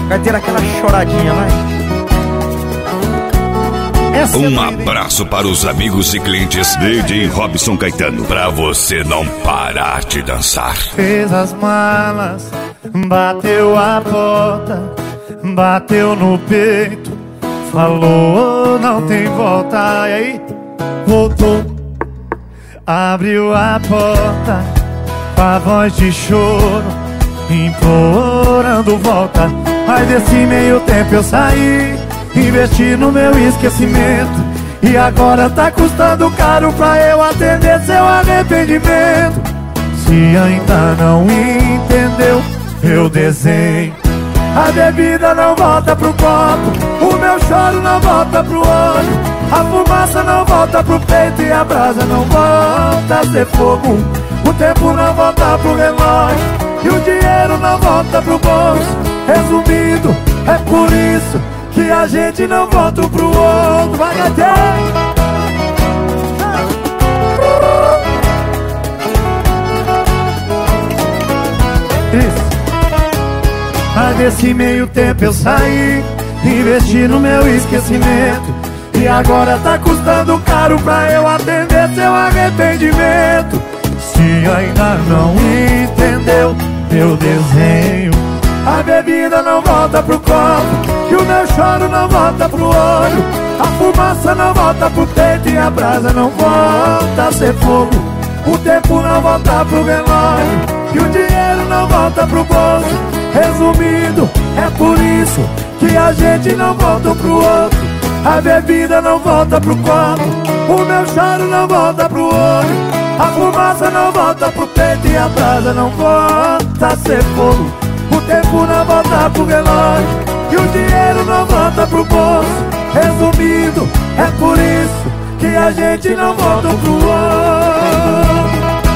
Vai ter aquela choradinha, vai. Um abraço para os amigos e clientes DJ Robson Caetano, pra você não parar de dançar. Fez as malas, bateu a porta, bateu no peito, falou não tem volta. E aí, voltou, abriu a porta com a voz de choro, implorando volta. Mas desse meio tempo eu saí, investi no meu esquecimento, e agora tá custando caro pra eu atender seu arrependimento. Se ainda não entendeu, eu desenho. A bebida não volta pro copo, o meu choro não volta pro olho, a fumaça não volta pro peito e a brasa não volta a ser fogo. O tempo não volta pro relógio e o dinheiro não volta pro bolso. Resumindo, é por isso que a gente não volta um pro outro. Vai até isso. Mas desse meio tempo eu saí, investi no meu esquecimento, e agora tá custando caro pra eu atender seu arrependimento. Se ainda não entendeu, eu desenho. A bebida não volta pro copo, e o meu choro não volta pro olho, a fumaça não volta pro peito e a brasa não volta a ser fogo. O tempo não volta pro relógio e o dinheiro não volta pro bolso. Resumindo, é por isso que a gente não volta um pro outro. A bebida não volta pro copo, o meu choro não volta pro olho, a fumaça não volta pro peito e a brasa não volta a ser fogo. O tempo não volta pro relógio e o dinheiro não volta pro bolso. Resumindo, é por isso que a gente não volta um pro outro.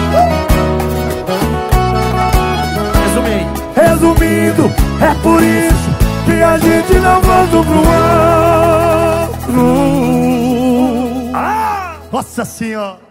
Resumindo, é por isso que a gente não volta um pro outro. Nossa Senhora!